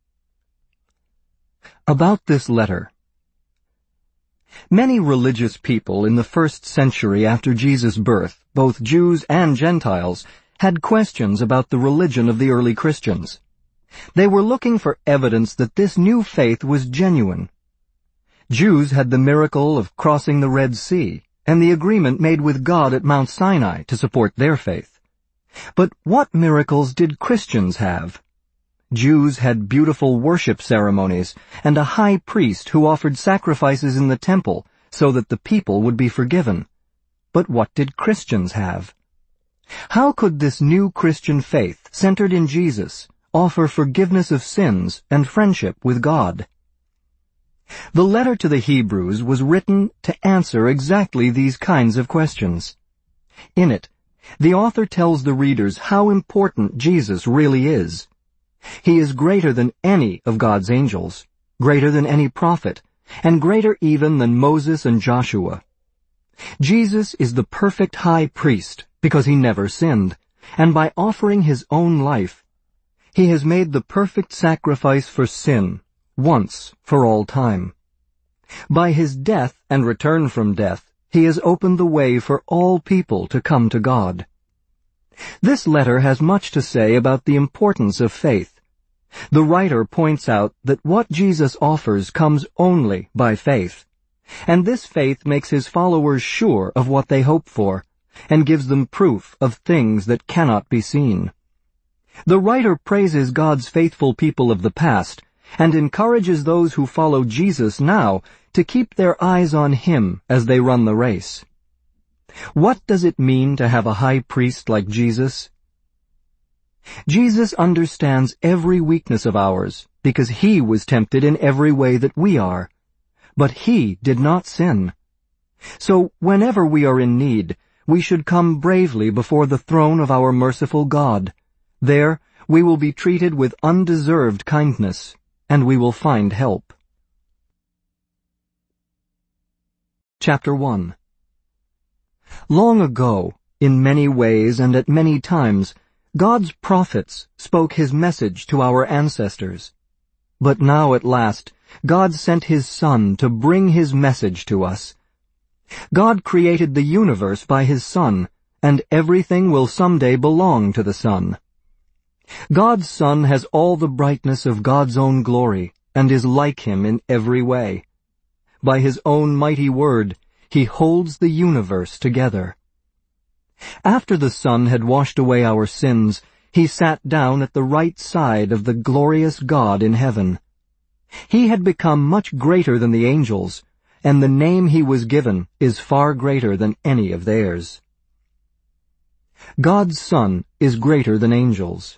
About this letter. Many religious people in the first century after Jesus' birth, both Jews and Gentiles, had questions about the religion of the early Christians. They were looking for evidence that this new faith was genuine. Jews had the miracle of crossing the Red Sea and the agreement made with God at Mount Sinai to support their faith. But what miracles did Christians have? Jews had beautiful worship ceremonies and a high priest who offered sacrifices in the temple so that the people would be forgiven. But what did Christians have? How could this new Christian faith, centered in Jesus, offer forgiveness of sins and friendship with God? The letter to the Hebrews was written to answer exactly these kinds of questions. In it, the author tells the readers how important Jesus really is. He is greater than any of God's angels, greater than any prophet, and greater even than Moses and Joshua. Jesus is the perfect high priest because he never sinned, and by offering his own life, he has made the perfect sacrifice for sin, once for all time. By his death and return from death, he has opened the way for all people to come to God. This letter has much to say about the importance of faith. The writer points out that what Jesus offers comes only by faith, and this faith makes his followers sure of what they hope for, and gives them proof of things that cannot be seen. The writer praises God's faithful people of the past, and encourages those who follow Jesus now to keep their eyes on him as they run the race. What does it mean to have a high priest like Jesus? Jesus understands every weakness of ours because he was tempted in every way that we are, but he did not sin. So whenever we are in need, we should come bravely before the throne of our merciful God. There we will be treated with undeserved kindness, and we will find help. Chapter one. Long ago, in many ways and at many times, God's prophets spoke his message to our ancestors. But now at last, God sent his Son to bring his message to us. God created the universe by his Son, and everything will someday belong to the Son. God's Son has all the brightness of God's own glory, and is like him in every way. By his own mighty word, he holds the universe together. After the Son had washed away our sins, he sat down at the right side of the glorious God in heaven. He had become much greater than the angels, and the name he was given is far greater than any of theirs. God's Son is greater than angels.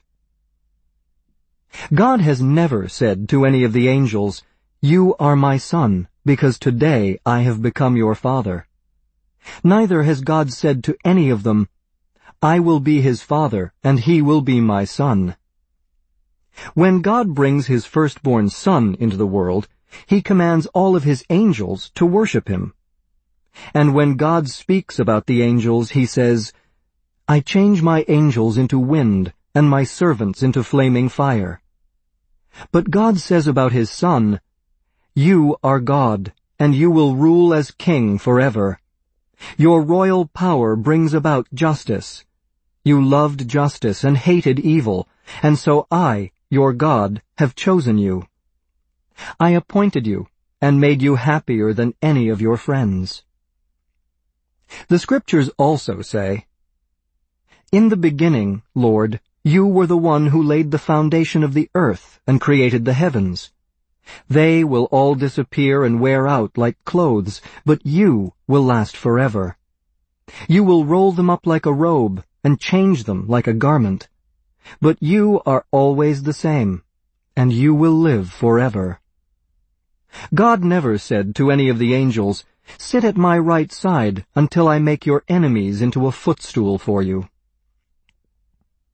God has never said to any of the angels, "You are my son, because today I have become your father." Neither has God said to any of them, "I will be his father, and he will be my son." When God brings his firstborn Son into the world, he commands all of his angels to worship him. And when God speaks about the angels, he says, "I change my angels into wind, and my servants into flaming fire." But God says about his Son, "You are God, and you will rule as king forever. Your royal power brings about justice. You loved justice and hated evil, and so I, your God, have chosen you. I appointed you and made you happier than any of your friends." The scriptures also say, "In the beginning, Lord, you were the one who laid the foundation of the earth and created the heavens. They will all disappear and wear out like clothes, but you will last forever. You will roll them up like a robe and change them like a garment. But you are always the same, and you will live forever." God never said to any of the angels, "Sit at my right side until I make your enemies into a footstool for you."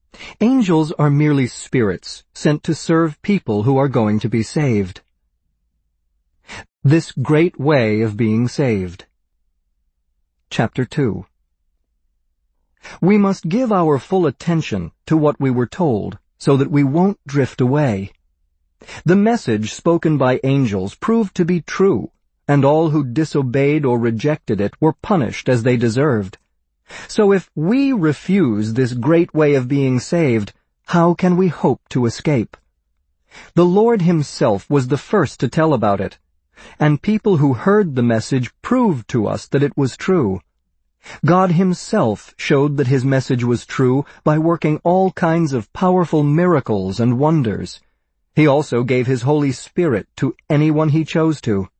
Angels are merely spirits sent to serve people who are going to be saved. This great way of being saved. Chapter two. We must give our full attention to what we were told, so that we won't drift away. The message spoken by angels proved to be true, and all who disobeyed or rejected it were punished as they deserved. So if we refuse this great way of being saved, how can we hope to escape? The Lord Himself was the first to tell about it, and people who heard the message proved to us that it was true. God Himself showed that His message was true by working all kinds of powerful miracles and wonders. He also gave His Holy Spirit to anyone He chose to.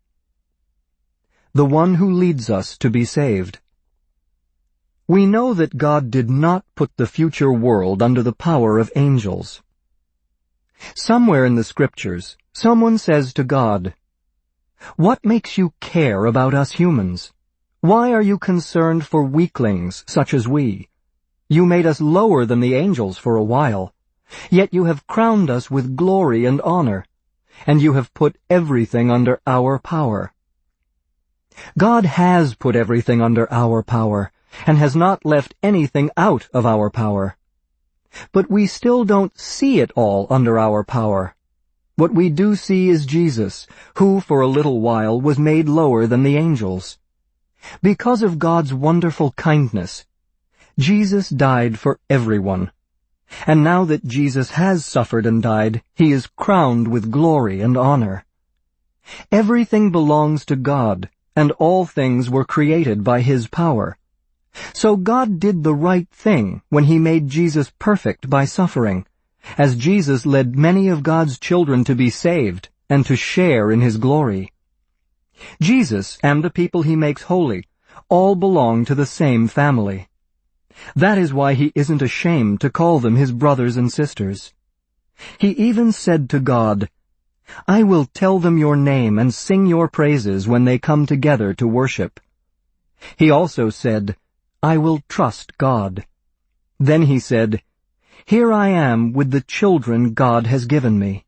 The one who leads us to be saved. We know that God did not put the future world under the power of angels. Somewhere in the Scriptures, someone says to God, "What makes you care about us humans? Why are you concerned for weaklings such as we? You made us lower than the angels for a while, yet you have crowned us with glory and honor, and you have put everything under our power." God has put everything under our power, and has not left anything out of our power. But we still don't see it all under our power. What we do see is Jesus, who for a little while was made lower than the angels. Because of God's wonderful kindness, Jesus died for everyone. And now that Jesus has suffered and died, He is crowned with glory and honor. Everything belongs to God, and all things were created by His power. So God did the right thing when He made Jesus perfect by suffering, as Jesus led many of God's children to be saved and to share in His glory. Jesus and the people He makes holy all belong to the same family. That is why He isn't ashamed to call them His brothers and sisters. He even said to God, "I will tell them your name and sing your praises when they come together to worship." He also said, "I will trust God." Then He said, "Here I am with the children God has given me."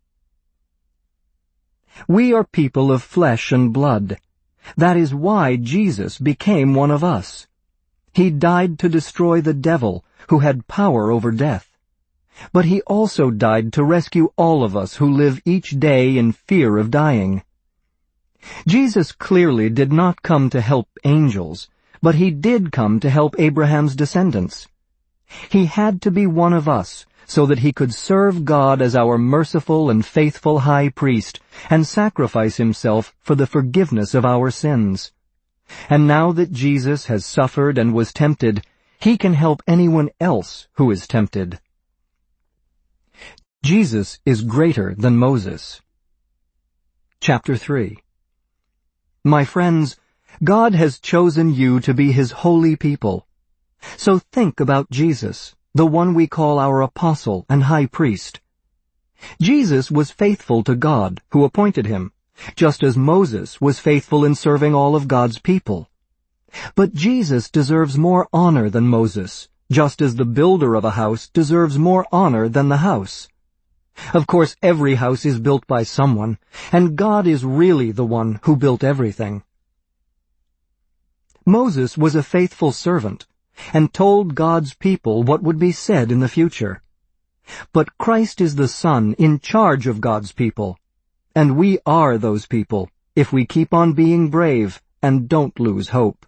We are people of flesh and blood. That is why Jesus became one of us. He died to destroy the devil, who had power over death. But He also died to rescue all of us who live each day in fear of dying. Jesus clearly did not come to help angels, but He did come to help Abraham's descendants. He had to be one of us, so that He could serve God as our merciful and faithful high priest, and sacrifice Himself for the forgiveness of our sins. And now that Jesus has suffered and was tempted, He can help anyone else who is tempted. Jesus is greater than Moses. Chapter three. My friends, God has chosen you to be His holy people. So think about Jesus, the one we call our apostle and high priest. Jesus was faithful to God, who appointed Him, just as Moses was faithful in serving all of God's people. But Jesus deserves more honor than Moses, just as the builder of a house deserves more honor than the house. Of course, every house is built by someone, and God is really the one who built everything. Moses was a faithful servant, and told God's people what would be said in the future. But Christ is the Son in charge of God's people, and we are those people if we keep on being brave and don't lose hope.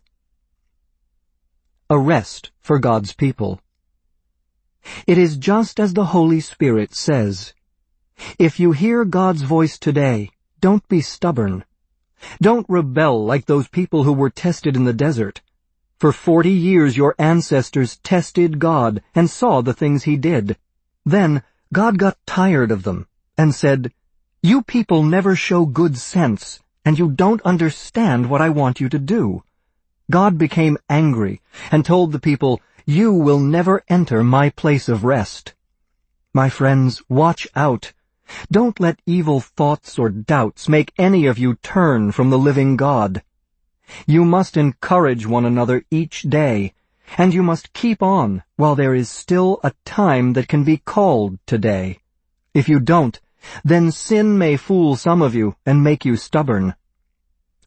A rest for God's people. It is just as the Holy Spirit says, if you hear God's voice today, don't be stubborn. Don't rebel like those people who were tested in the desert. For forty years your ancestors tested God and saw the things He did. Then God got tired of them and said, "You people never show good sense, and you don't understand what I want you to do." God became angry and told the people, "You will never enter my place of rest." My friends, watch out. Don't let evil thoughts or doubts make any of you turn from the living God. You must encourage one another each day, and you must keep on while there is still a time that can be called today. If you don't, then sin may fool some of you and make you stubborn.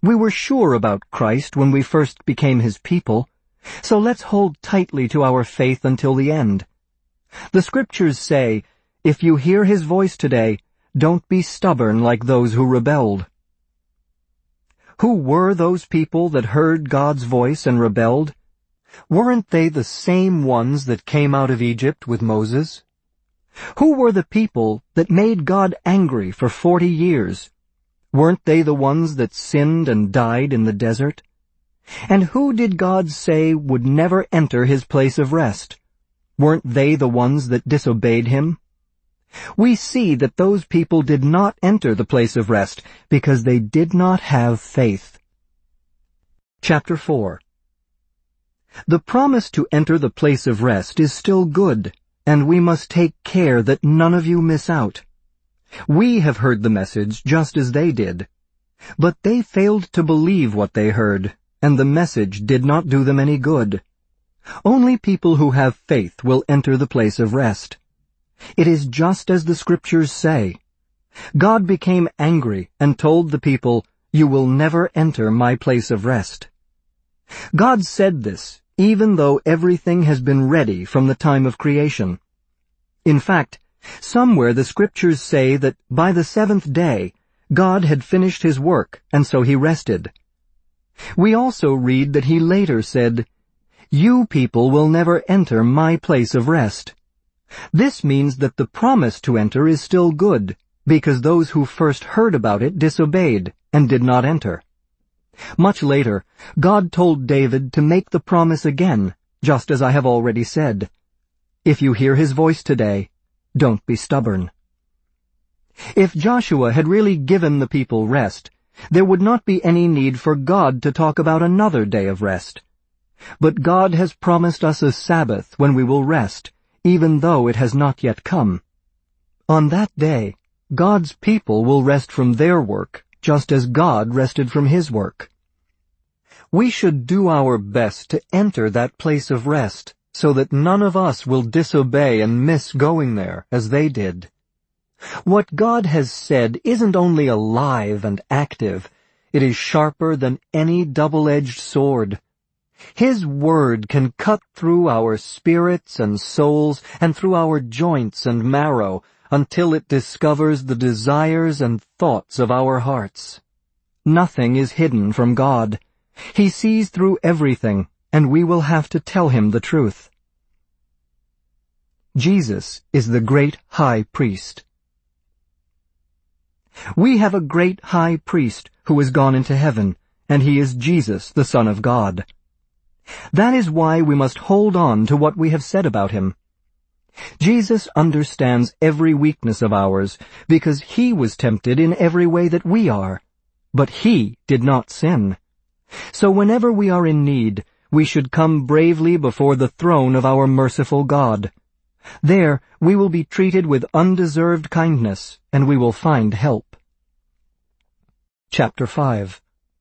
We were sure about Christ when we first became his people, so let's hold tightly to our faith until the end. The Scriptures say, if you hear his voice today, don't be stubborn like those who rebelled. Who were those people that heard God's voice and rebelled? Weren't they the same ones that came out of Egypt with Moses? Who were the people that made God angry for forty years? Weren't they the ones that sinned and died in the desert? And who did God say would never enter his place of rest? Weren't they the ones that disobeyed him? We see that those people did not enter the place of rest because they did not have faith. Chapter four. The promise to enter the place of rest is still good, and we must take care that none of you miss out. We have heard the message just as they did, but they failed to believe what they heard, and the message did not do them any good. Only people who have faith will enter the place of rest. It is just as the Scriptures say. God became angry and told the people, "You will never enter my place of rest." God said this even though everything has been ready from the time of creation. In fact, somewhere the Scriptures say that by the seventh day, God had finished his work, and so he rested. We also read that he later said, "You people will never enter my place of rest." This means that the promise to enter is still good, because those who first heard about it disobeyed and did not enter. Much later, God told David to make the promise again, just as I have already said. If you hear his voice today, don't be stubborn. If Joshua had really given the people rest, there would not be any need for God to talk about another day of rest. But God has promised us a Sabbath when we will rest, even though it has not yet come. On that day, God's people will rest from their work, just as God rested from his work. We should do our best to enter that place of rest, so that none of us will disobey and miss going there, as they did. What God has said isn't only alive and active, it is sharper than any double-edged sword. His word can cut through our spirits and souls and through our joints and marrow until it discovers the desires and thoughts of our hearts. Nothing is hidden from God. He sees through everything, and we will have to tell him the truth. Jesus is the great high priest. We have a great high priest who has gone into heaven, and he is Jesus, the Son of God. That is why we must hold on to what we have said about him. Jesus understands every weakness of ours because he was tempted in every way that we are, but he did not sin. So whenever we are in need, we should come bravely before the throne of our merciful God. There we will be treated with undeserved kindness, and we will find help. Chapter five.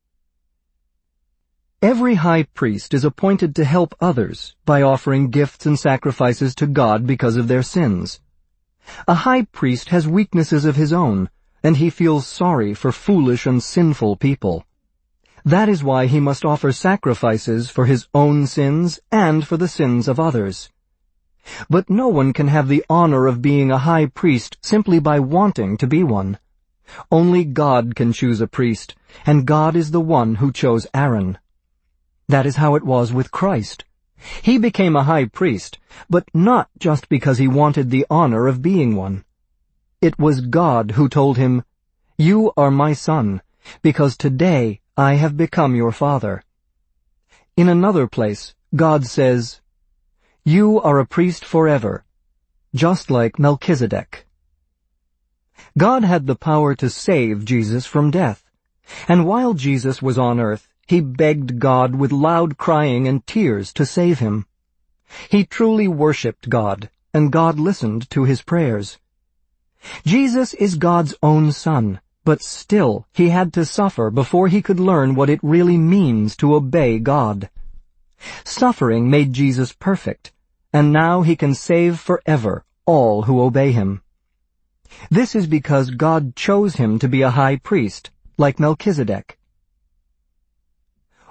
Every high priest is appointed to help others by offering gifts and sacrifices to God because of their sins. A high priest has weaknesses of his own, and he feels sorry for foolish and sinful people. That is why he must offer sacrifices for his own sins and for the sins of others. But no one can have the honor of being a high priest simply by wanting to be one. Only God can choose a priest, and God is the one who chose Aaron. That is how it was with Christ. He became a high priest, but not just because he wanted the honor of being one. It was God who told him, "You are my son, because today I have become your father." In another place, God says, "You are a priest forever," just like Melchizedek. God had the power to save Jesus from death, and while Jesus was on earth, he begged God with loud crying and tears to save him. He truly worshipped God, and God listened to his prayers. Jesus is God's own son, but still he had to suffer before he could learn what it really means to obey God. Suffering made Jesus perfect, and now he can save forever all who obey him. This is because God chose him to be a high priest, like Melchizedek.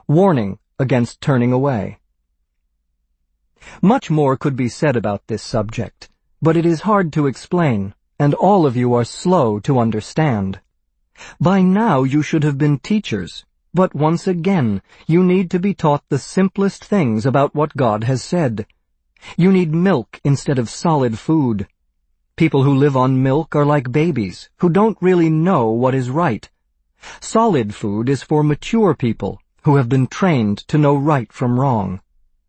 warning against turning away. Much more could be said about this subject, but it is hard to explain, and all of you are slow to understand. By now you should have been teachers, but once again, you need to be taught the simplest things about what God has said. You need milk instead of solid food. People who live on milk are like babies, who don't really know what is right. Solid food is for mature people, who have been trained to know right from wrong.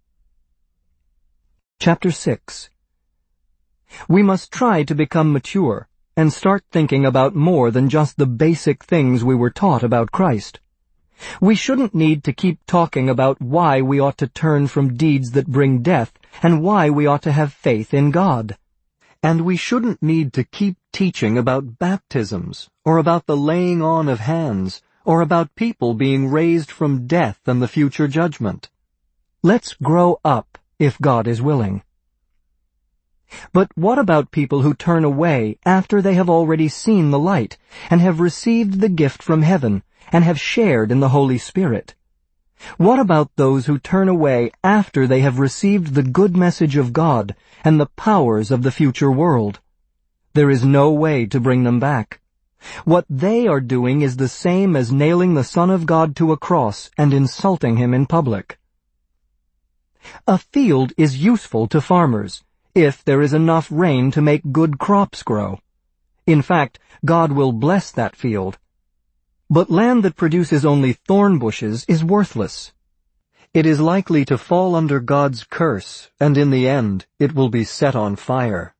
Chapter six. We must try to become mature and start thinking about more than just the basic things we were taught about Christ. We shouldn't need to keep talking about why we ought to turn from deeds that bring death and why we ought to have faith in God. And we shouldn't need to keep teaching about baptisms or about the laying on of hands or about people being raised from death and the future judgment. Let's grow up if God is willing. But what about people who turn away after they have already seen the light and have received the gift from heaven and have shared in the Holy Spirit? What about those who turn away after they have received the good message of God and the powers of the future world? There is no way to bring them back. What they are doing is the same as nailing the Son of God to a cross and insulting him in public. A field is useful to farmers if there is enough rain to make good crops grow. In fact, God will bless that field. But land that produces only thorn bushes is worthless. It is likely to fall under God's curse, and in the end, it will be set on fire.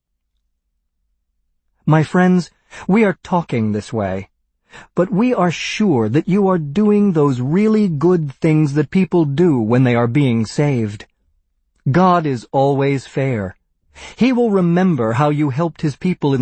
My friends, we are talking this way, but we are sure that you are doing those really good things that people do when they are being saved. God is always fair. He will remember how you helped his people in